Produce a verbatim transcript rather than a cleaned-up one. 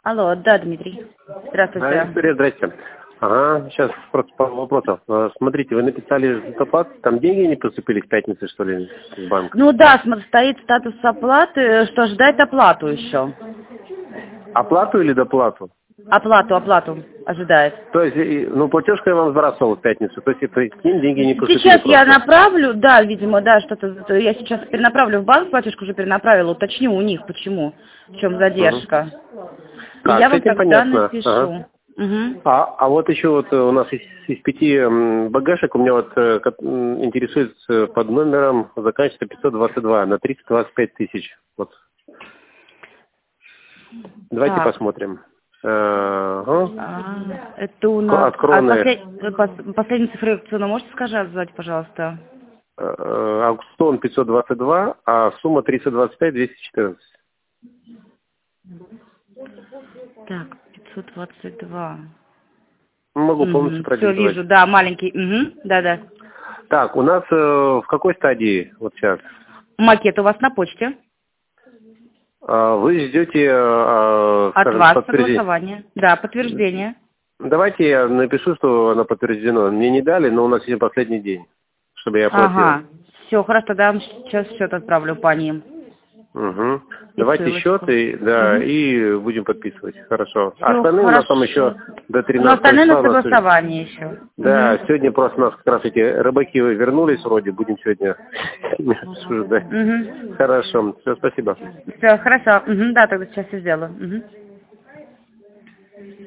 Алло, да, Дмитрий. Здравствуйте. А, Виктория, здрасте. Ага, сейчас просто пару вопросов. А, Смотрите, вы написали доплату, там деньги не поступили в пятницу, что ли, в банк? Ну да, см- стоит статус оплаты, что ждать оплату еще. Оплату или доплату? Оплату, оплату ожидает. То есть, и- ну, платежка я вам сбрасывал в пятницу, то есть, и по ним деньги не поступили Сейчас я просто. направлю, да, видимо, да, что-то, я сейчас перенаправлю в банк, платежку уже перенаправила, уточню у них, почему, в чем задержка. И Так, я с вам этим тогда понятно. напишу. Ага. Угу. А, а вот еще вот э, у нас из, из пяти м, багажек у меня вот э, ко- м, интересует э, под номером заканчивается пятьсот двадцать два на триста двадцать пять тысяч. Вот. Давайте Так. посмотрим. Э, ага. А, это у К- нас... От А кроны послед... вы пос- последнюю цифру акционную можете сказать, пожалуйста? э, э, аукцион пятьсот двадцать два, а сумма триста двадцать пять двести четырнадцать. Так, пятьсот двадцать два. Могу полностью Угу. Все, продиктовать. вижу, да, маленький. Угу. Да-да. Так, у нас э, в какой стадии вот сейчас? Макет у вас на почте. А, Вы ждете, э, От скажем, вас подтверждения? согласование. Да, подтверждение. Давайте я напишу, что оно подтверждено. Мне не дали, но у нас сегодня последний день, чтобы я оплатил. Ага. Все, хорошо, тогда я вам сейчас счет отправлю по ним. Угу. И Давайте счет, ссылочку. и, да, Угу. и будем подписывать. Хорошо. А Все остальные у нас там хорошо. еще до Но тринадцатого остальные на числа у нас... согласование еще. Да, Угу. сегодня просто у нас как раз эти рыбаки вернулись вроде, будем сегодня обсуждать. Угу. Хорошо, все, спасибо. Все, хорошо. Угу, да, тогда сейчас все сделаю. Угу.